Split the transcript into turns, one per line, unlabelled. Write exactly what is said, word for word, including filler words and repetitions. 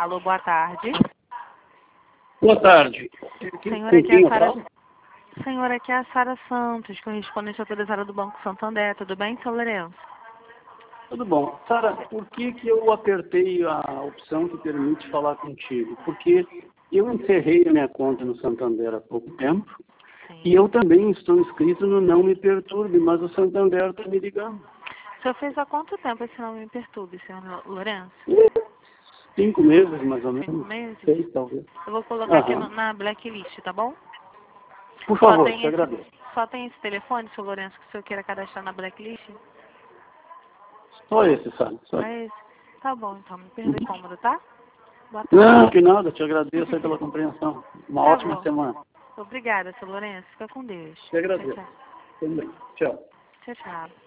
Alô, boa tarde.
Boa tarde.
Senhora, aqui é a Sara... Senhora, aqui é a Sara Santos, correspondente autorizada do Banco Santander. Tudo bem, seu Lourenço?
Tudo bom. Sara, por que que eu apertei a opção que permite falar contigo? Porque eu encerrei a minha conta no Santander há pouco tempo. Sim. E eu também estou inscrito no Não Me Perturbe, mas o Santander está me ligando.
O senhor fez há quanto tempo esse Não Me Perturbe, senhor Lourenço?
Cinco meses, mais ou menos.
Cinco meses?
Seis, talvez.
Eu vou colocar
Aham.
aqui no, na blacklist, tá bom?
Por
Só
favor,
tem
te
esse,
agradeço.
Só tem esse telefone, seu Lourenço, que o senhor queira cadastrar na blacklist?
Só esse, Sara. Só
É
esse.
esse? Tá bom, então. Me perdoe
Uhum.
cômodo, tá? Boa tarde.
Não, que nada. Te agradeço aí pela compreensão. Uma
Tá
ótima
bom.
semana.
Obrigada, seu Lourenço. Fica com Deus.
Te
Tchau,
agradeço.
tchau.
Também. Tchau.
Tchau, tchau.